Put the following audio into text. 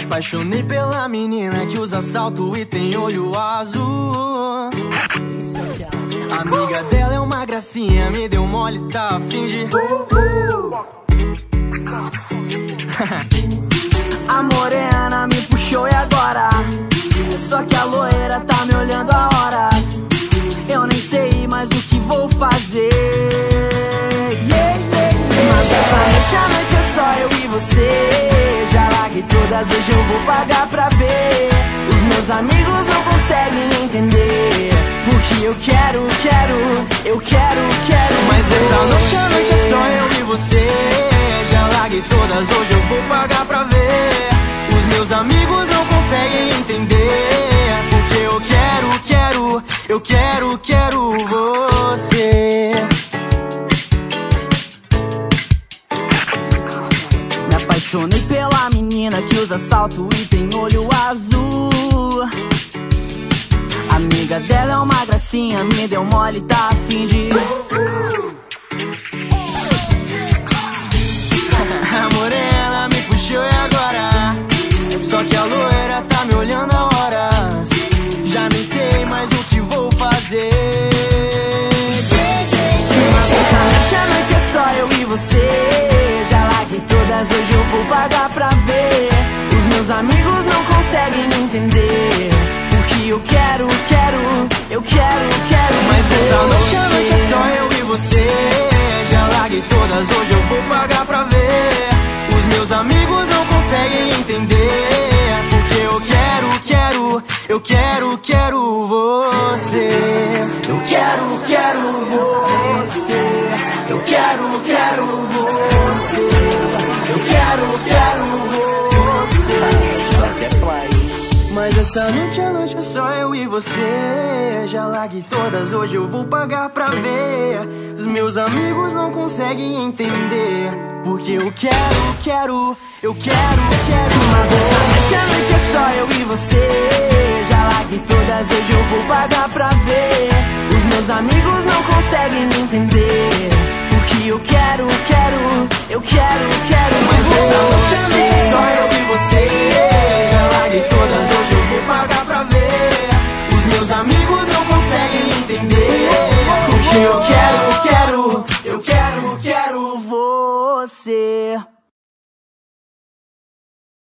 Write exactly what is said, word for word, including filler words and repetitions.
apaixonei pela menina que usa salto e tem olho azul. A amiga dela é uma gracinha, me deu mole, tá a fim de... A morena me puxou e agora? Só que a loira tá me olhando há horas. Eu nem sei mais o que vou fazer. Yeah, yeah, yeah. Mas essa noite, a noite é só eu e você. Já larguei todas, hoje eu vou pagar pra ver. Os meus amigos não conseguem entender, porque eu quero, quero, eu quero, quero. Mas essa noite, a noite é só eu e você. Já larguei todas, hoje eu vou pagar pra ver. Os meus amigos não conseguem entender, porque eu quero, quero, eu quero, quero você. Me apaixonei pela menina que usa salto e tem olho azul. A amiga dela é uma gracinha, me deu mole, tá a fim de... A morena me puxou e agora? Só que a loira tá me olhando há horas. Já nem sei mais o que vou fazer. Mas essa noite, a noite é só eu e você. Já larguei todas, hoje eu vou pagar pra ver. Os meus amigos não conseguem entender, porque eu quero, quero, eu quero, quero. Mas essa noite, a noite é só eu e você. Já larguei todas, hoje eu vou pagar pra ver. Os meus amigos não conseguem entender, porque eu quero, quero, eu quero, quero você. Eu quero, quero você. Eu quero, quero você. Eu quero, quero você. Mas essa noite, a noite é só eu e você. Já larguei todas, hoje eu vou pagar pra ver. Os meus amigos não conseguem entender, porque eu quero, quero, eu quero, quero. Mas essa noite, a noite é só eu e você. Já larguei todas, hoje eu vou pagar pra ver. Os meus amigos não conseguem entender, porque eu quero, quero, eu quero, quero. Mas essa noite, a noite é só eu e você. Já larguei todas,